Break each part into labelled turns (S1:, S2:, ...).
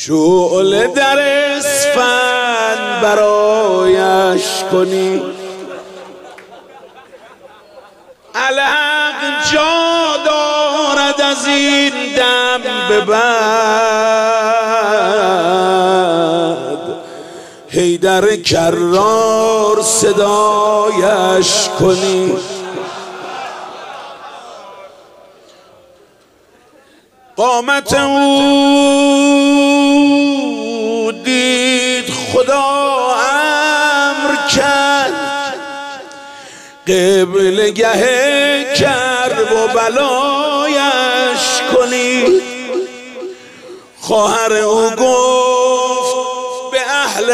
S1: شعله در اسفند برایش کنی، علق جا دارد از این دم به بعد، حیدر کرار صدایش کنی. قامت او دید خدا امر کرد، قبلگه کرب و بلایش کنی. خواهر او گفت به اهل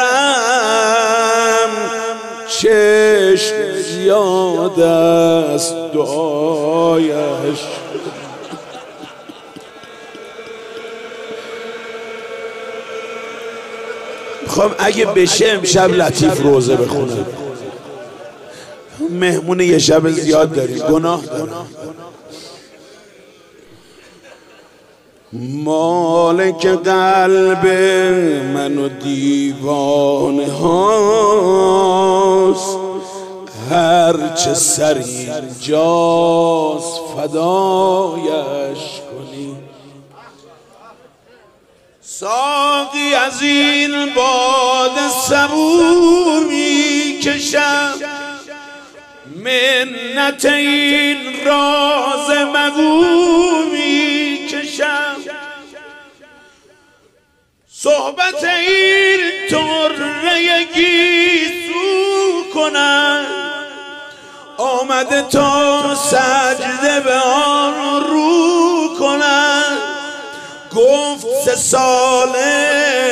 S1: حرم، چشم زیاد است دعایش. خب اگه بشه امشب لطیف روزه بخونم، مهمون یه شب زیاد داریم، گناه دارم. مالک قلب من و دیوانه هاست، هرچه سر اینجاست فدایش کنی. ساقی از این باد صبور می کشم، منت این راز مگو می کشم. صحبت این طره گیسو کنم، آمده تا سجده به آن رو کنم. گفت 3 ساله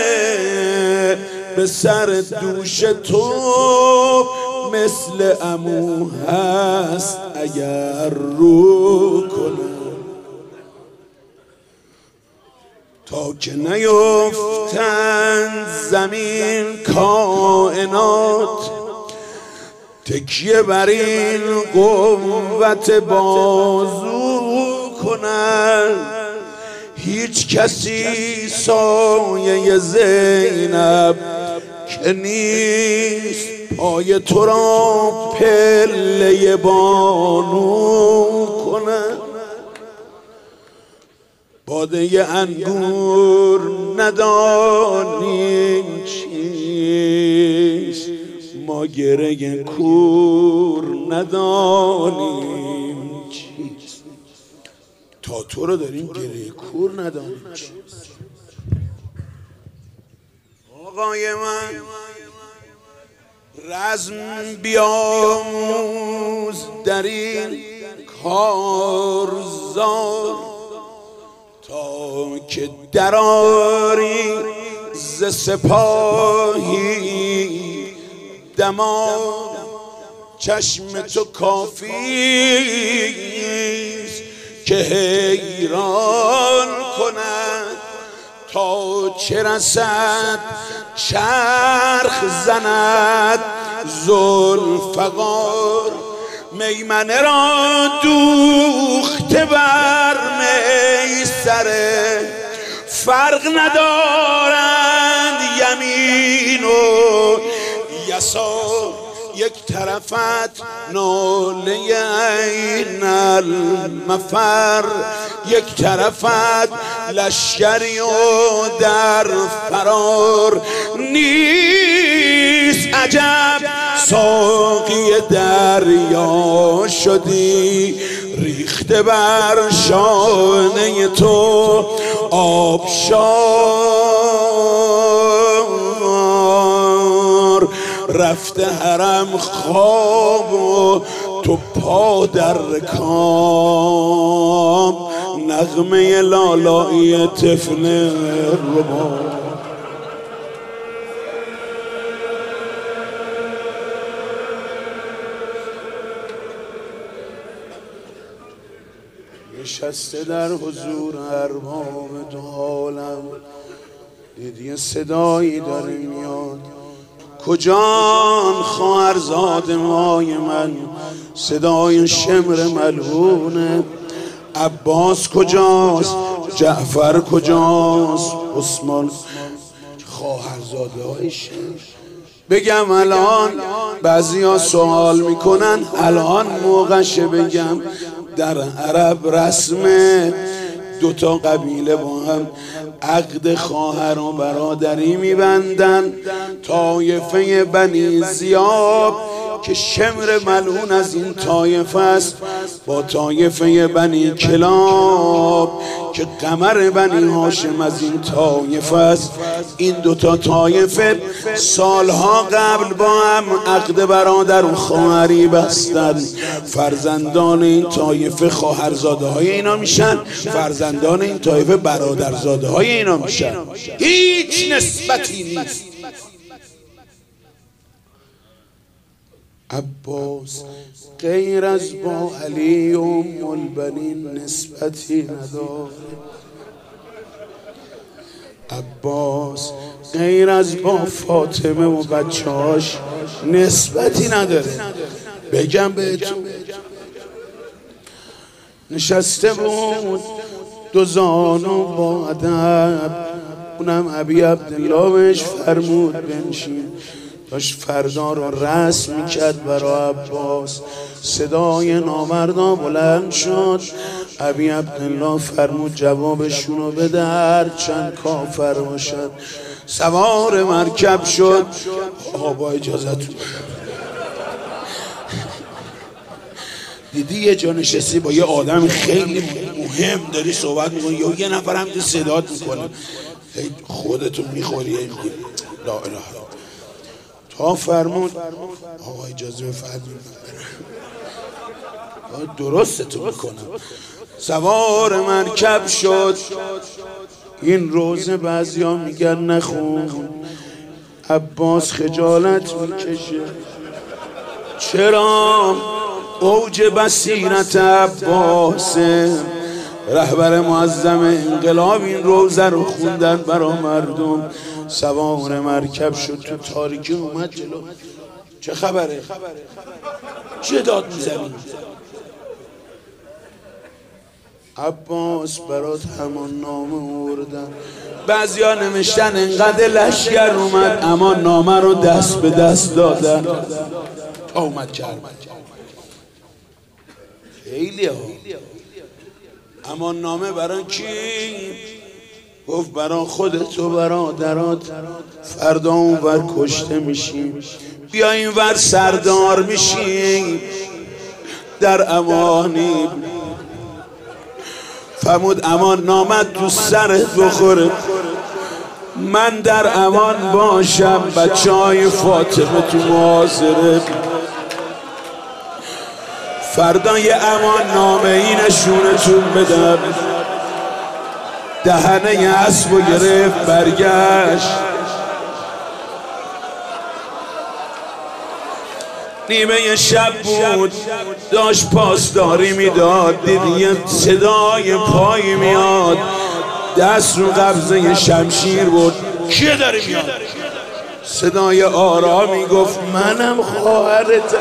S1: به سر دوش تو، مثل عمو هست اگر رو کنم. تا که نیفتند زمین کائنات، تکیه بر این قوت بازو کنند. هیچ کسی سایه زینب که نیست، پای تو را پله بانو کنند. باده انگور ندانیم چیست، ما گره کور ندانیم چیست. تا تو رو داریم گره کور ندانیم چیست. آقای من رزم بیاموز در این کارزار، تا که دراری ز سپاهی دمار. چشم تو کافیست که حیران کند، تا چه رسد چرخ زند ذوالفقار. میمنه را دوخته بر میسره، فرق ندارند یمین و یسار. یک طرفت ناله عین المفر، یک طرفت لشکری و در فرار. نیست عجب ساقی دریا شدی، ریخته بر شانه تو آبشار. رفته حرم خواب و تو پا در کام، نغمه لالایی طفل رباب. نشسته در حضور ارباب دو عالم، دیدی صدایی داره میاد. کجان خواهرزاد مای من، صدای شمر ملعونه. عباس کجاست؟ جعفر کجاست؟ عثمان خواهرزاده هایش. بگم الان بعضیا سوال میکنن الان موقعشه بگم در عرب رسمه دوتا قبیله با هم عقد خواهر و برادری میبندن. طایفه بنی زیاد که شمر ملعون از این طایفه است با طایفه بنی کلاب که قمر بنی هاشم از این طایفه است. این دوتا طایفه سالها قبل با هم عقد برادر و خواهری بستن. فرزندان این طایفه خواهرزاده های اینا میشن، فرزندان این طایفه برادرزاده های اینا میشن. هیچ نسبتی نیست. عباس غیر از با علی ام البنین نسبتی نداره. عباس غیر از با فاطمه و بچه‌هاش نسبتی نداره. بگم بهتون نشسته بود دو زانو با ادب، اونم ابی عبدالله بهش فرمود بنشین. داشت فردا رو رسم میکرد برای عباس. صدای نامردا بلند شد. ابی عبدالله فرمود جوابشونو بده هر چند کافر باشد. سوار مرکب شد. آقا با اجازتون دیدی یه جا نشستی با یه آدم خیلی مهم داری صحبت میکنی یا یه نفر هم تو صدات میکنه خودتون میخوری لا اله تا فرمود آقا اجازه بفرمایید درستتون میکنم. سوار مرکب شد. این روزه بعضیا میگن نخون. عباس خجالت میکشه. چرا؟ اوج بصیرت عباسه، رهبر معظم انقلاب این روزه رو خوندن برا مردم. سوار مرکب شد تو تاریکی اومد جلو. چه خبره؟ چه داد میزنی؟ عباس برات همان نامه آوردن. بعضیا نوشتن انقدر لشگر اومد امان نامه رو دست به دست دادن تا اومد کرد. خیلی ها امان نامه برای کی؟ گفت برای خودت و برادرات. فردا اون ور کشته میشیم، بیا این ور سردار میشیم. در امانی فرمود امان نامت تو سرت بخوره، من در امان باشم، بچه های فاطمه تو محاصره. فردا یه امان نامه ای نشونتون بدم. دهنه اسب و گرفت برگشت. نیمه شب بود داشت پاسداری میداد. دید یه صدای پایی میاد، دست رو قبضه شمشیر بود. کیه داری میاد؟ صدای آرامی گفت منم خواهرتم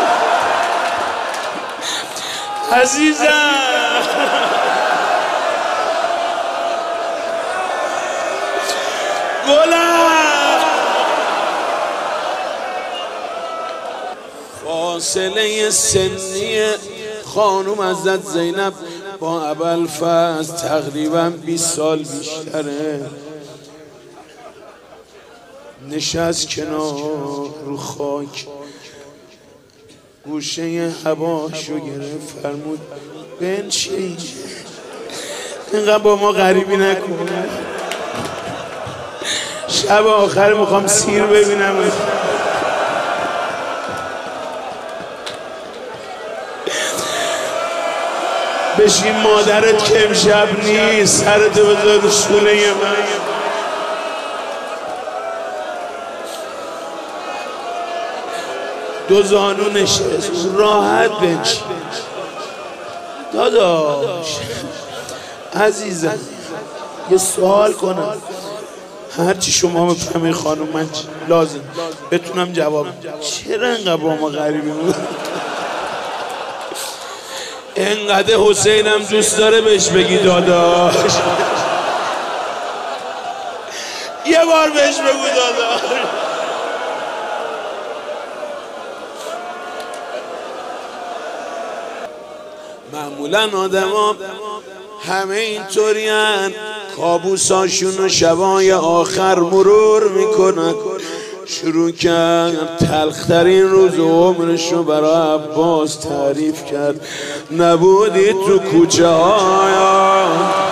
S1: عزیزم. گلم فاصله سنی خانم حضرت زینب با ابوالفضل تقریبا 20 سال بیشتره. نشست کنار رو خاک، گوشه هواشو گرفت، فرمود بنشین، اینقدر با ما غریبی نکن، شب آخر میخوام سیر ببینم. بشین مادرت که امشب نیست، سرتو بذار رو شونه من. دو زانو نشست، راحت بنشین. داداش عزیزم یه سوال کنم، هرچی شما بفهمی خانم من لازم بتونم جواب. چرا انقدر با ما غریبی بود؟ انقدر حسینم دوست داره بهش بگی داداش. یه بار بهش بگو داداش. معمولا آدما همه اینطورین، کابوساشون و شبای آخر مرور میکنن. شروع کرد تلخترین روز عمرشو برای عباس تعریف کرد. نبودی تو کوچه هایا،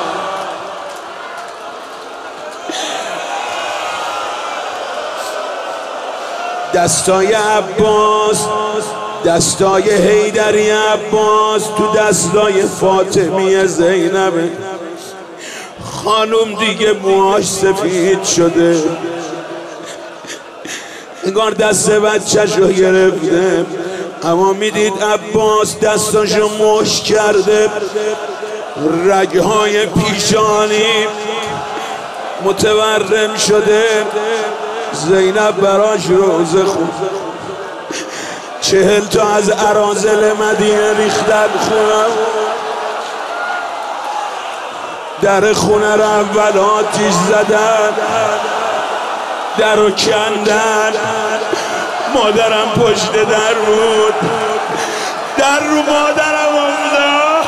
S1: دستای عباس، دستای حیدری عباس تو دستای فاطمی زینب. خانم دیگه موهاش سفید شده، انگار دست بچه‌شو گرفته، اما میدید عباس دستاشو مشت کرده، رگهای پیشانی متورم شده. زینب براش روزه خوند. 40 تا از اراذل مدینه ریختن خونه، در خونه رو اول آتیش زدن، در رو کندن. مادرم پشت در بود، در رو مادرم افتاد.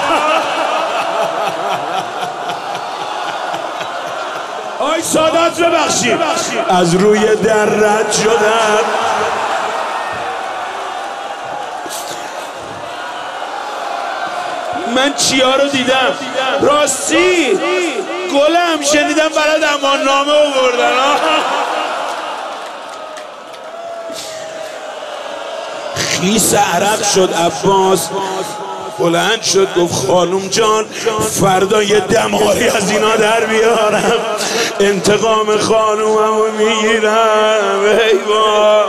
S1: آی سادات ببخشید، از روی در رد شدن. من چیا رو دیدم؟ راستی گلم شنیدم برای دماننامه آوردن. خیس عرق شد عباس، بلند شد گفت خانم جان فردا یه دماری از اینا در بیارم، انتقام خانوممو میگیرم. ای وای.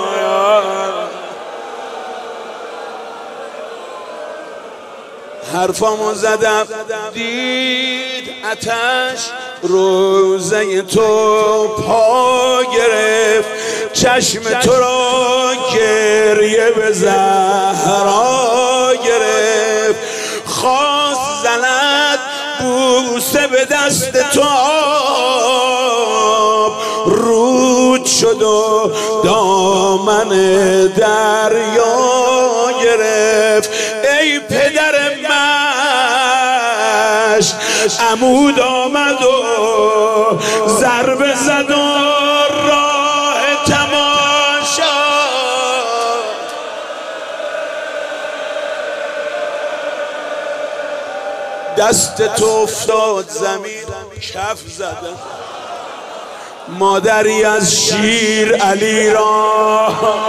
S1: حرفامو زدم، دید آتش روزه تو پا گرفت، چشم تو را گریه به زهرا گرفت. خواست زند بوسه به دست تو، رود شد و دامن دریا گرفت. ای پدر مشت، عمود آمد و ضربه زد و راه تماشا. دست تو افتاد زمین، کف زدن. مادری از شیر علی را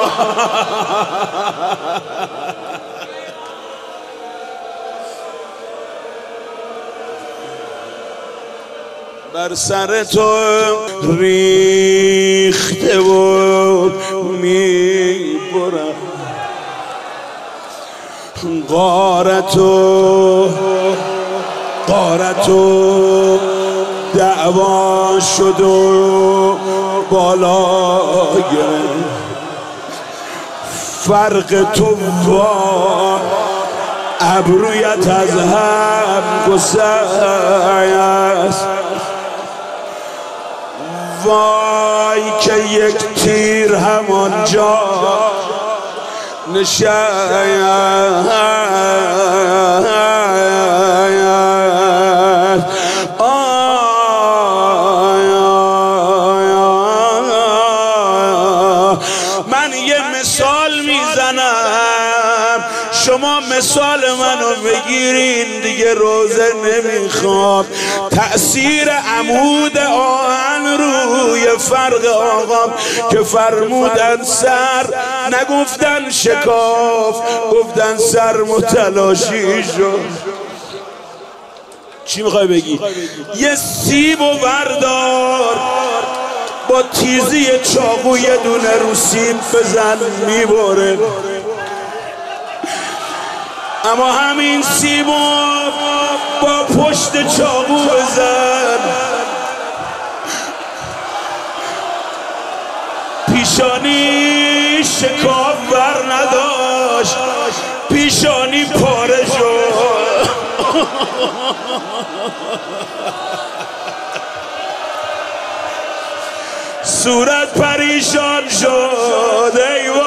S1: بر سر تو ریخته و میبرم. غارتو دعوا شد و بالا گرفت. فرق تو با ابرویت از هم گسست. وای که یک تیر همانجا نشست. من یه مثال میزنم، شما مثال منو بگیرین دیگه، روزه نمیخوام. تأثیر عمود آهن روی فرق آقام که فرمودن سر، نگفتن شکاف، گفتن سر متلاشی شد. چی میخوای بگی؟ یه سیب و بردار، با تیزی چاقو یه دونه رو سیب بزن میبره. اما همین سیبو با پشت چاقو بزن، پیشانی شکاف بر نداشت، پیشانی پاره شد. صورت پریشان شد ای